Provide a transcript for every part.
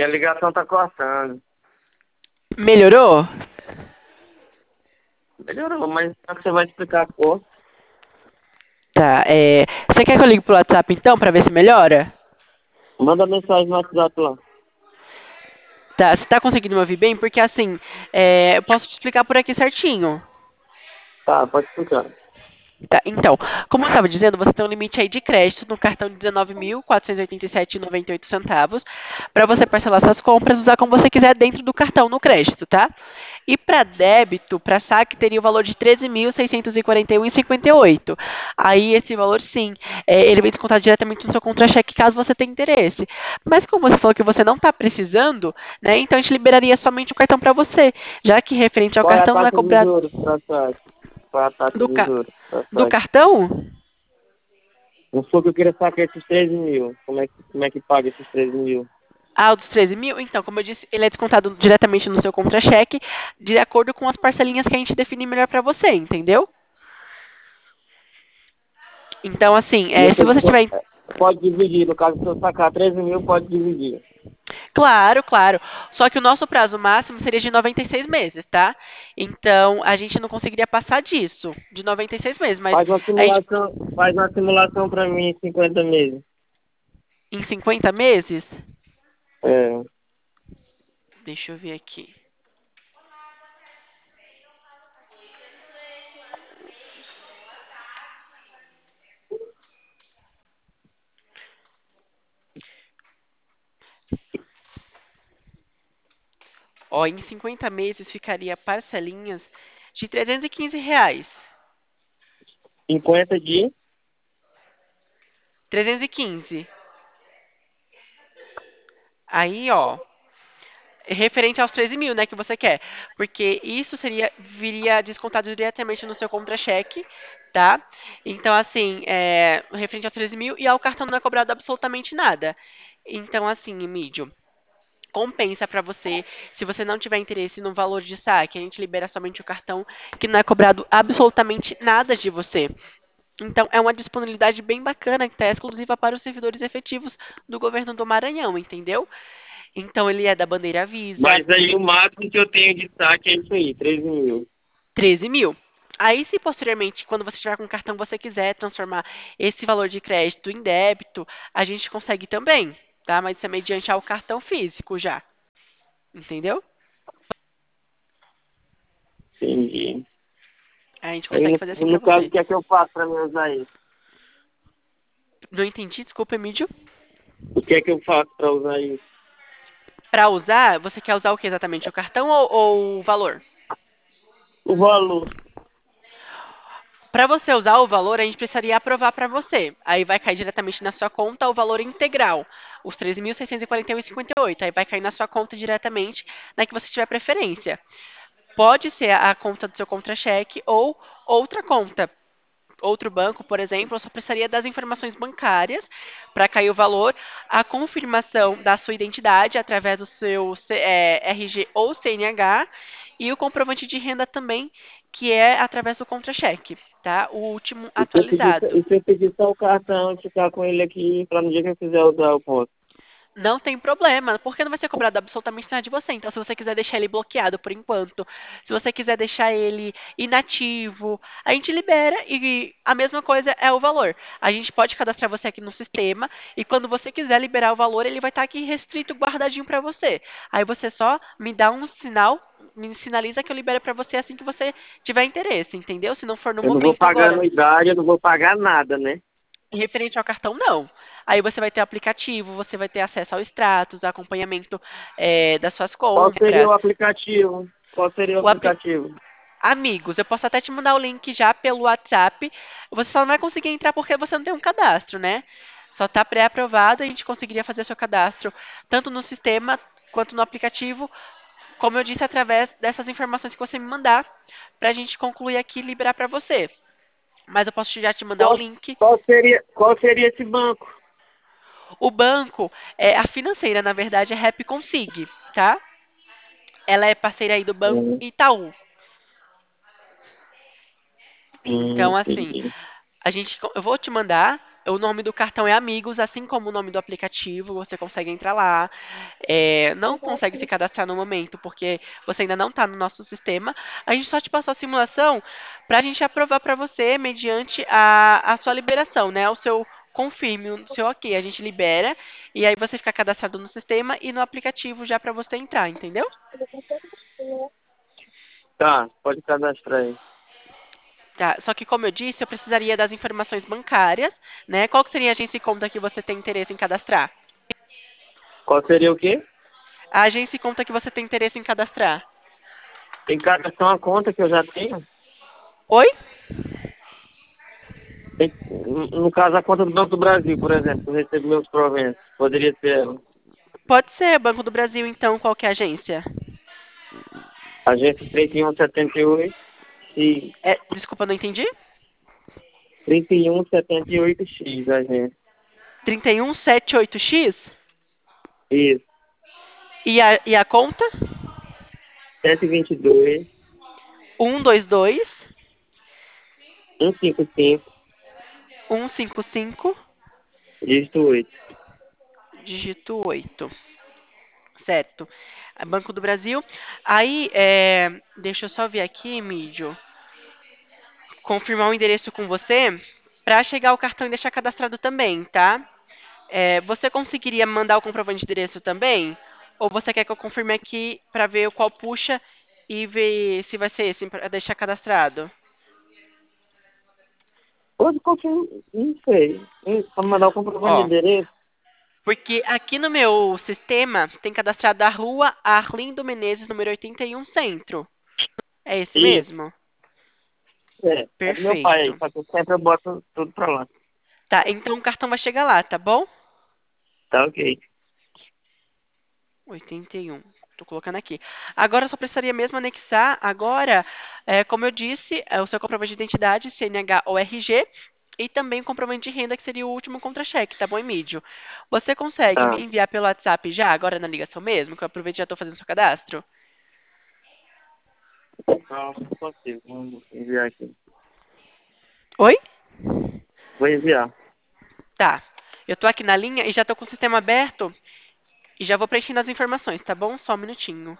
Oi, a ligação tá cortando. Melhorou? Melhorou, mas será que você vai explicar a cor? Tá, você quer que eu ligue pro WhatsApp então, pra ver se melhora? Manda mensagem no WhatsApp lá. Tá, você tá conseguindo me ouvir bem? Porque assim, eu posso te explicar por aqui certinho. Tá, pode explicar. Tá, então, como eu estava dizendo, você tem um limite aí de crédito no cartão de 19.487,98 centavos para você parcelar suas compras, usar como você quiser dentro do cartão no crédito, tá? E para débito, para saque, teria o valor de 13.641,58. Aí esse valor, sim, ele vem descontado diretamente no seu contra-cheque, caso você tenha interesse. Mas como você falou que você não está precisando, né? Então a gente liberaria somente o cartão para você, já que referente ao Qual é a cartão não é taxa de cobrado juros pra saque? Qual é a taxa do, de ca- juros pra do saque? cartão. Não foi que eu queria sacar esses 13 mil. Como é que paga esses 13 mil? Ah, o dos 13 mil? Então, como eu disse, ele é descontado diretamente no seu contra-cheque, de acordo com as parcelinhas que a gente definir melhor para você, entendeu? Então, assim, E se você tiver. pode dividir. No caso, se eu sacar 13 mil, pode dividir. Claro, claro. Só que o nosso prazo máximo seria de 96 meses, tá? Então, a gente não conseguiria passar disso, de 96 meses, mas a gente. Faz uma simulação pra mim em 50 meses. Em 50 meses? É, Deixa eu ver aqui. Ó, em 50 meses ficaria parcelinhas de R$ 315. 50 de 315. Aí, ó, referente aos 13 mil, né, que você quer. Porque isso viria descontado diretamente no seu contra-cheque, tá? Então, assim, referente aos 13 mil e ao cartão não é cobrado absolutamente nada. Então, assim, Emílio, compensa para você, se você não tiver interesse no valor de saque, a gente libera somente o cartão, que não é cobrado absolutamente nada de você. Então, é uma disponibilidade bem bacana, que está exclusiva para os servidores efetivos do governo do Maranhão, entendeu? Então, ele é da bandeira Visa, Mas aí o máximo que eu tenho de saque é isso aí, 13 mil. 13 mil. Aí, se posteriormente, quando você estiver com o cartão, você quiser transformar esse valor de crédito em débito, a gente consegue também, tá? Mas isso é mediante ao cartão físico já, entendeu? Entendi. A gente Aí consegue fazer assim pra no caso, o você. que é que eu faço para me usar isso? Não entendi, desculpa, Emílio. O que é que eu faço para usar isso? Para usar, você quer usar o que exatamente? O cartão ou o valor? O valor. Para você usar o valor, a gente precisaria aprovar para você. Aí vai cair diretamente na sua conta o valor integral, os 13.641,58. Aí vai cair na sua conta diretamente, na que você tiver preferência. Pode ser a conta do seu contra-cheque ou outra conta. Outro banco, por exemplo, eu só precisaria das informações bancárias para cair o valor, a confirmação da sua identidade através do seu RG ou CNH e o comprovante de renda também, que é através do contra-cheque, tá? O último atualizado. E se eu pedir só o cartão e ficar com ele aqui para no dia que eu quiser usar, eu posso? Não tem problema, porque não vai ser cobrado absolutamente nada de você. Então, se você quiser deixar ele bloqueado por enquanto, se você quiser deixar ele inativo, a gente libera e a mesma coisa é o valor. A gente pode cadastrar você aqui no sistema e quando você quiser liberar o valor, ele vai estar aqui restrito, guardadinho para você. Aí você só me dá um sinal, me sinaliza que eu libero para você assim que você tiver interesse, entendeu? Se não for no Eu não vou momento pagar agora. anuidade, eu não vou pagar nada, né? Referente ao cartão, não. Aí você vai ter aplicativo, você vai ter acesso ao extratos, acompanhamento das suas Qual seria o compras. aplicativo? Qual seria o O apli- aplicativo? Amigos, eu posso até te mandar o link já pelo WhatsApp. Você só não vai conseguir entrar porque você não tem um cadastro, né? Só está pré-aprovado, a gente conseguiria fazer seu cadastro tanto no sistema quanto no aplicativo, como eu disse, através dessas informações que você me mandar, para a gente concluir aqui e liberar para você. Mas eu posso já te mandar o Qual, link. qual seria esse banco? O banco, a financeira, na verdade, é Repconsig, tá? Ela é parceira aí do Banco Hum, Itaú. Então, assim, entendi. eu vou te mandar. O nome do cartão é Amigos, assim como o nome do aplicativo, você consegue entrar lá. Não consegue se cadastrar no momento, porque você ainda não está no nosso sistema. A gente só te passou a simulação para a gente aprovar para você mediante a sua liberação, né? O seu confirme, o seu ok. A gente libera e aí você fica cadastrado no sistema e no aplicativo já para você entrar, entendeu? Tá, pode cadastrar aí. Tá, só que como eu disse, eu precisaria das informações bancárias, né? Qual que seria a agência e conta que você tem interesse em cadastrar? Qual seria o quê? A agência e conta que você tem interesse em cadastrar. Tem que cadastrar uma conta que eu já tenho. Oi? No caso, a conta do Banco do Brasil, por exemplo, que eu recebo meus proventos. Poderia ser ela. Pode ser Banco do Brasil, então, qual que é a agência? Agência 3178 X. Desculpa, não entendi. 3178X, agência. 3178X? Isso. E a conta? 122 122 155, 155 dígito 8. dígito 8. Certo. Banco do Brasil. Aí, deixa eu só ver aqui, Mídio. Confirmar o endereço com você para chegar o cartão e deixar cadastrado também, tá? Você conseguiria mandar o comprovante de endereço também? Ou você quer que eu confirme aqui para ver qual puxa e ver se vai ser esse para deixar cadastrado? Pode confirmar, não sei. Para mandar o comprovante de Ó, endereço? porque aqui no meu sistema tem cadastrado a rua Arlindo Menezes, número 81, Centro. É esse Isso. mesmo? É do meu pai aí, Perfeito. só que sempre eu boto tudo pra lá. Tá, então o cartão vai chegar lá, tá bom? Tá ok. 81. Tô colocando aqui. Agora eu só precisaria mesmo anexar, agora, como eu disse, o seu comprovante de identidade, CNH ou RG, e também o comprovante de renda, que seria o último contra-cheque, tá bom, Emílio? Você consegue me Tá. enviar pelo WhatsApp já, agora na ligação mesmo, que eu aproveito e já estou fazendo seu cadastro? Não consigo. Vamos enviar aqui. Oi? Vou enviar. Tá. Eu tô aqui na linha e já tô com o sistema aberto e já vou preenchendo as informações, tá bom? Só um minutinho.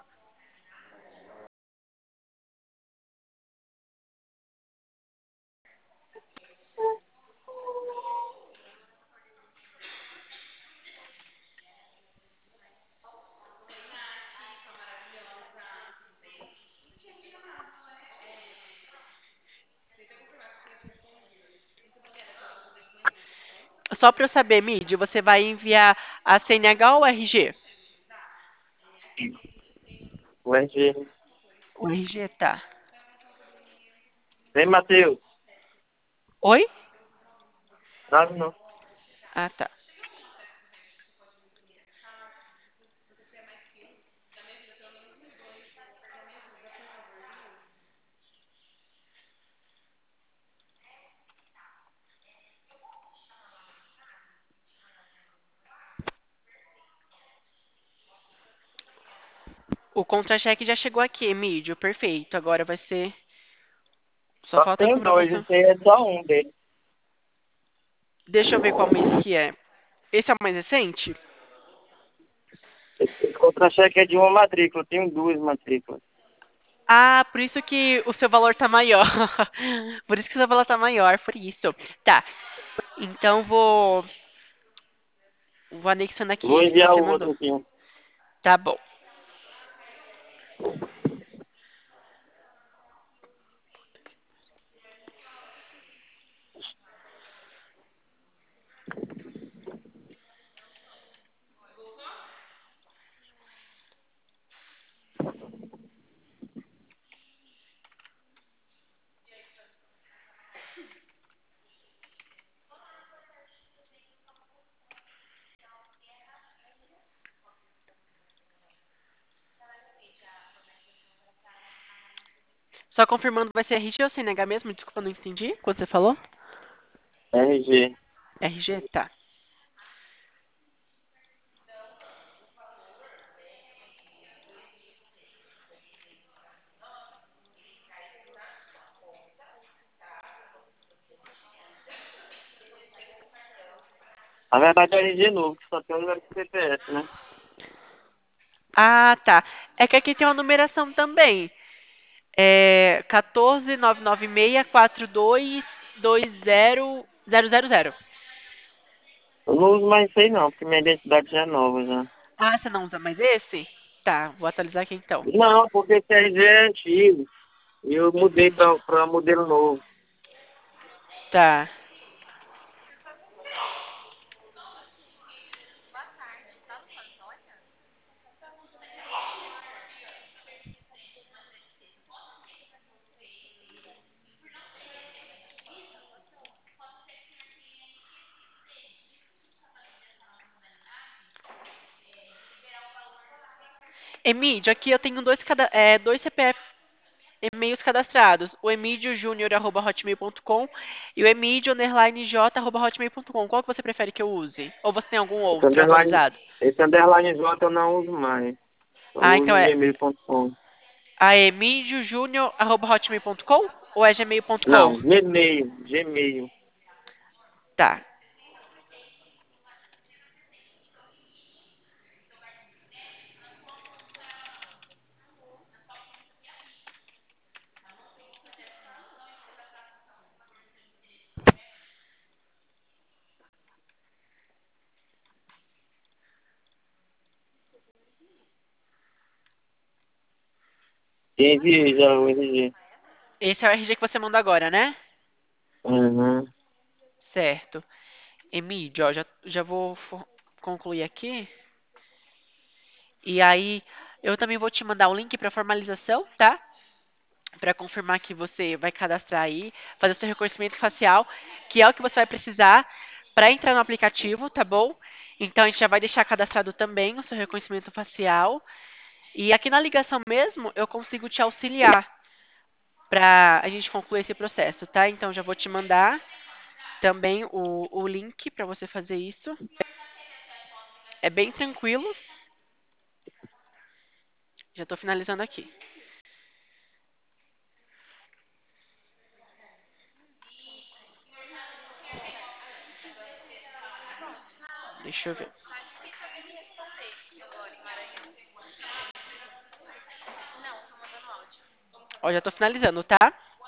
Só para eu saber, Mid, você vai enviar a CNH ou RG? O RG. O RG, tá. Vem, Matheus. Oi? Sabe não. Ah, tá. O contra-cheque já chegou aqui, Emílio. Perfeito. Agora vai ser. Só Só falta a tem dois, comprovação. esse aí é só um deles. Deixa eu ver qual mês que é. Esse é o mais recente? Esse contra-cheque é de uma matrícula, eu tenho duas matrículas. Ah, por isso que o seu valor tá maior. Por isso que o seu valor tá maior, por isso. Tá. Então vou anexando aqui Vou esse que enviar você o mandou. outro aqui. Tá bom. Só confirmando, vai ser RG ou CNH mesmo? Desculpa, não entendi. Quando você falou? RG. RG? Tá. Na verdade é RG novo, que só tem o número do CPF, né? Ah, tá. É que aqui tem uma numeração também. É 14.966.42.20.000. Eu não uso mais isso aí não, porque minha identidade já é nova já. Ah, você não usa mais esse? Tá, vou atualizar aqui então. Não, porque esse RG é antigo. E eu mudei Entendi. pra modelo novo. Tá. Emílio, aqui eu tenho dois CPF e-mails cadastrados. O emídiojunior.hotmail.com e o emídio_j@hotmail.com. Qual que você prefere que eu use? Ou você tem algum Esse outro underline, atualizado? esse underline J eu não uso mais. Eu Ah, uso então é gmail.com. a emídiojunior@hotmail.com ou é gmail.com? Não, Gmail, Gmail. Tá. Enviei já o RG. Esse é o RG que você mandou agora, né? Uhum. Certo. Emílio, ó, já vou concluir aqui. E aí, eu também vou te mandar o link para formalização, tá? Para confirmar que você vai cadastrar aí, fazer o seu reconhecimento facial, que é o que você vai precisar para entrar no aplicativo, tá bom? Então, a gente já vai deixar cadastrado também o seu reconhecimento facial. E aqui na ligação mesmo, eu consigo te auxiliar para a gente concluir esse processo, tá? Então, já vou te mandar também o link para você fazer isso. É bem tranquilo. Já estou finalizando aqui. Deixa eu ver. Ó, já estou finalizando, tá?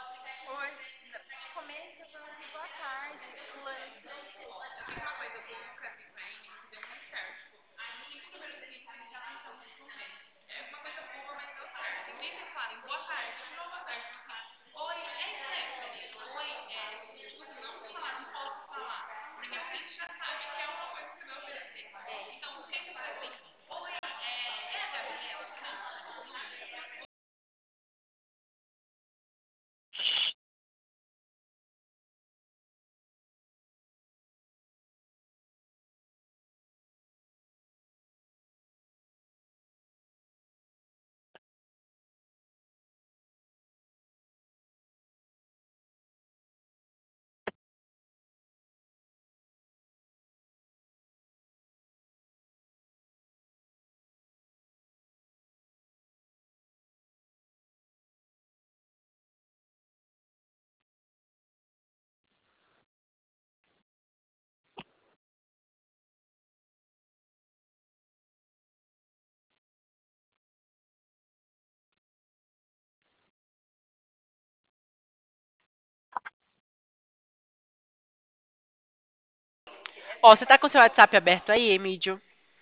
Ó, você tá com seu WhatsApp aberto aí, Emílio?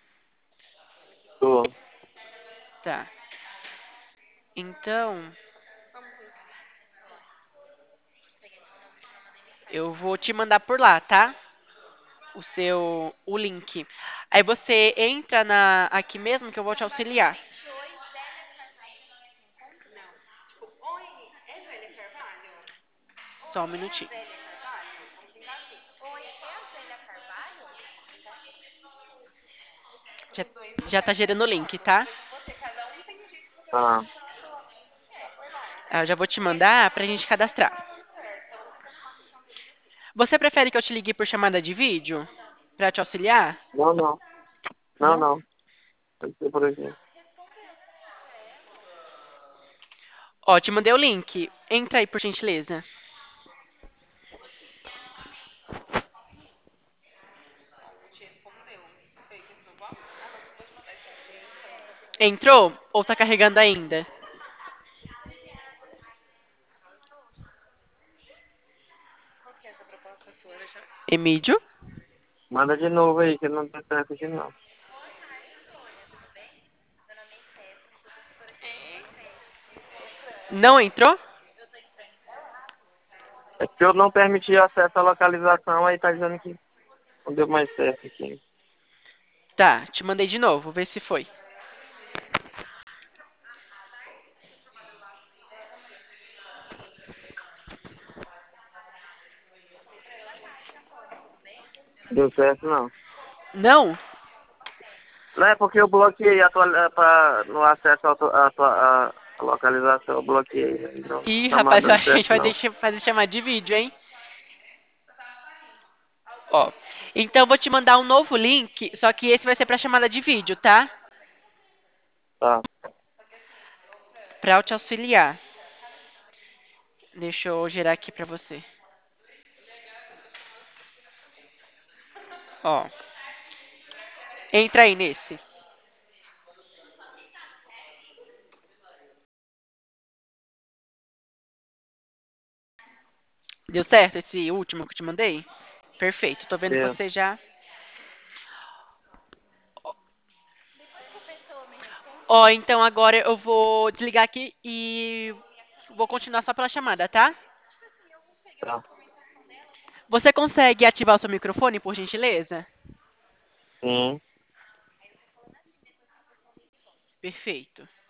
Tô. Tá. Então, eu vou te mandar por lá, tá? O link. Aí você entra aqui mesmo que eu vou te auxiliar. Só um minutinho. Já, já tá gerando o link, tá? Tá. Eu já vou te mandar pra gente cadastrar. Você prefere que eu te ligue por chamada de vídeo? Pra te auxiliar? Não, não. Não, Não? não. Pode ser por aqui. Ó, te mandei o link. Entra aí, por gentileza. Entrou? Ou tá carregando ainda? Emílio? Manda de novo aí, que não tá certo aqui não. Não entrou? É porque eu não permiti acesso à localização, aí tá dizendo que não deu mais certo aqui. Tá, te mandei de novo, vê se foi. Deu certo não. Não? Não é porque eu bloqueei no acesso à localização, eu bloqueei. Não Ih, tá mais rapaz, eu dando acho que a gente certo vai não. deixar fazer chamada de vídeo, hein? Ó. Então eu vou te mandar um novo link, só que esse vai ser pra chamada de vídeo, tá? Tá, Pra eu te auxiliar. Deixa eu gerar aqui pra você. Ó. Entra aí nesse. Deu certo esse último que eu te mandei? Perfeito. Tô vendo deu. você já. Ó, então agora eu vou desligar aqui e vou continuar só pela chamada, tá? Tá. Você consegue ativar o seu microfone, por gentileza? Sim. Perfeito.